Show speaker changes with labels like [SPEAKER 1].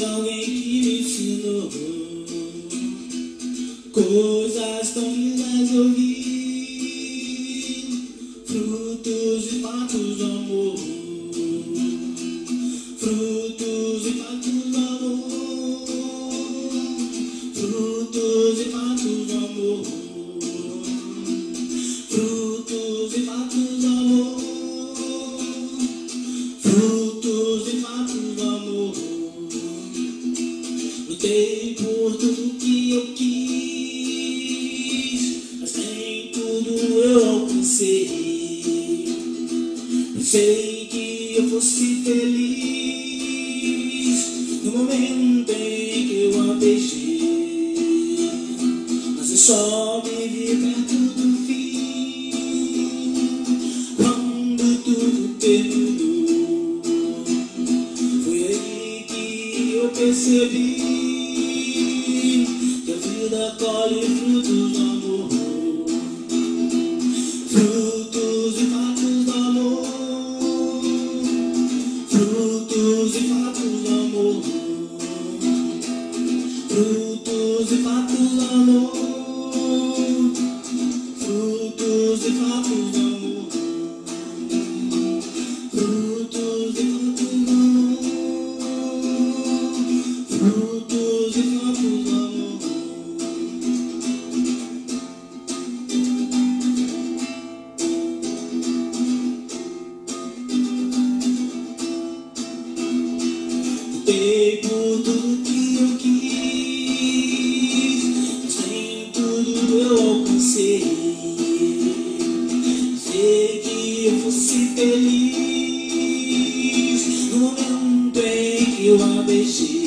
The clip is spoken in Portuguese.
[SPEAKER 1] Foi alguém que me ensinou coisas tão lindas eu vi, frutos e fatos do amor, frutos e fatos do amor, frutos e fatos do amor, frutos e fatos do amor, frutos e fatos do amor. Lutei por tudo que eu quis, mas nem tudo eu alcancei. Pensei que eu fosse feliz no momento em que eu a beijei, mas eu só me vi perto do fim, quando tudo terminou. Foi aí que eu percebi que a vida colhe frutos do amor, frutos e fatos do amor, frutos e fatos do amor, frutos e fatos do amor, frutos e fatos do amor, frutos e fatos do amor, frutos e fatos do amor. Lutei por tudo que eu quis, mas nem tudo eu alcancei. Sei que eu fosse feliz no momento em que eu a beijei,